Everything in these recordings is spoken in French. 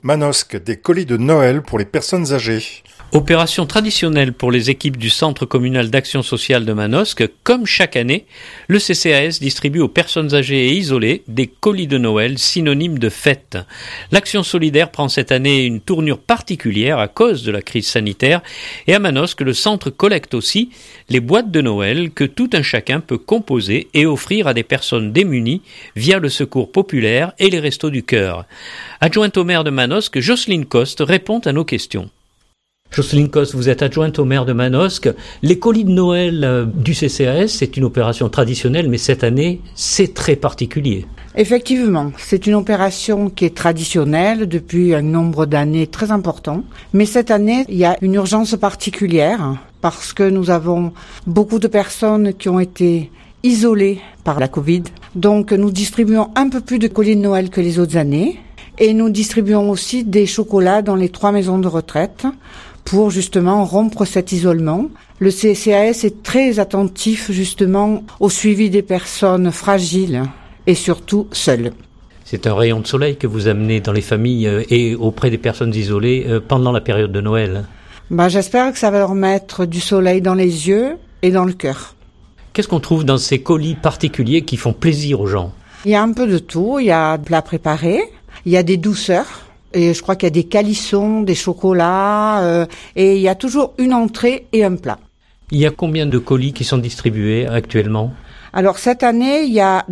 Manosque, des colis de Noël pour les personnes âgées. Opération traditionnelle pour les équipes du Centre communal d'action sociale de Manosque. Comme chaque année, le CCAS distribue aux personnes âgées et isolées des colis de Noël synonymes de fête. L'action solidaire prend cette année une tournure particulière à cause de la crise sanitaire et à Manosque, le centre collecte aussi les boîtes de Noël que tout un chacun peut composer et offrir à des personnes démunies via le secours populaire et les restos du cœur. Adjointe au maire de Manosque, Jocelyne Coste répond à nos questions. Jocelyne Coste, vous êtes adjointe au maire de Manosque. Les colis de Noël du CCAS, c'est une opération traditionnelle, mais cette année, c'est très particulier. Effectivement, c'est une opération qui est traditionnelle depuis un nombre d'années très important. Mais cette année, il y a une urgence particulière parce que nous avons beaucoup de personnes qui ont été isolées par la Covid. Donc, nous distribuons un peu plus de colis de Noël que les autres années. Et nous distribuons aussi des chocolats dans les 3 maisons de retraite pour justement rompre cet isolement. Le CCAS est très attentif justement au suivi des personnes fragiles et surtout seules. C'est un rayon de soleil que vous amenez dans les familles et auprès des personnes isolées pendant la période de Noël. J'espère que ça va leur mettre du soleil dans les yeux et dans le cœur. Qu'est-ce qu'on trouve dans ces colis particuliers qui font plaisir aux gens ? Il y a un peu de tout. Il y a de plats préparés, il y a des douceurs. Et je crois qu'il y a des calissons, des chocolats, et il y a toujours une entrée et un plat. Il y a combien de colis qui sont distribués actuellement ? Alors cette année, il y a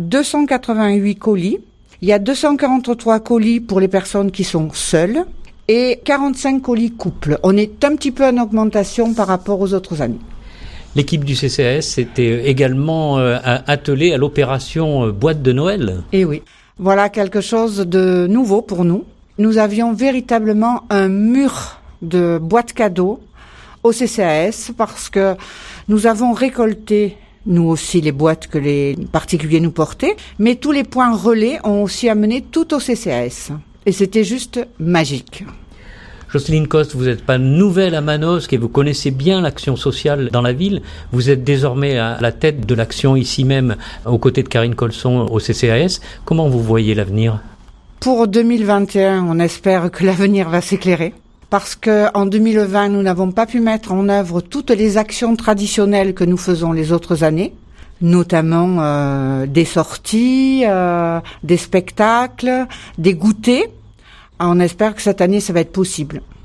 288 colis. Il y a 243 colis pour les personnes qui sont seules et 45 colis couples. On est un petit peu en augmentation par rapport aux autres années. L'équipe du CCAS s'était également attelée à l'opération boîte de Noël. Eh oui, voilà quelque chose de nouveau pour nous. Nous avions véritablement un mur de boîtes cadeaux au CCAS parce que nous avons récolté, nous aussi, les boîtes que les particuliers nous portaient, mais tous les points relais ont aussi amené tout au CCAS. Et c'était juste magique. Jocelyne Coste, vous n'êtes pas nouvelle à Manosque et vous connaissez bien l'action sociale dans la ville. Vous êtes désormais à la tête de l'action ici même, aux côtés de Karine Colson au CCAS. Comment vous voyez l'avenir ? Pour 2021, on espère que l'avenir va s'éclairer. Parce que en 2020, nous n'avons pas pu mettre en œuvre toutes les actions traditionnelles que nous faisons les autres années, notamment des sorties, des spectacles, des goûters. On espère que cette année, ça va être possible.